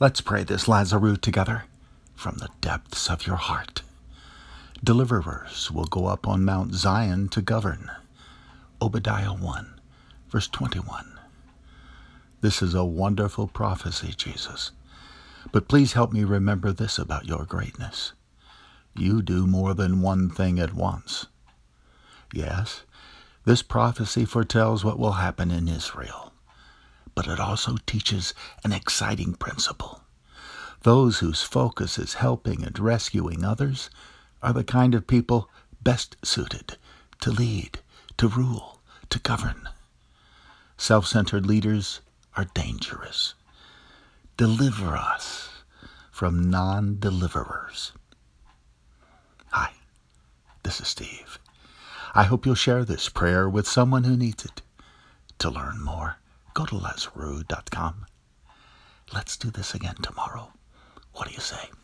Let's pray this Lazarus together from the depths of your heart. Deliverers will go up on Mount Zion to govern. Obadiah 1, verse 21. This is a wonderful prophecy, Jesus. But please help me remember this about your greatness. You do more than one thing at once. Yes, this prophecy foretells what will happen in Israel. But it also teaches an exciting principle. Those whose focus is helping and rescuing others are the kind of people best suited to lead, to rule, to govern. Self-centered leaders are dangerous. Deliver us from non-deliverers. Hi, this is Steve. I hope you'll share this prayer with someone who needs it. To learn more, go to Lazarus.com. Let's do this again tomorrow. What do you say?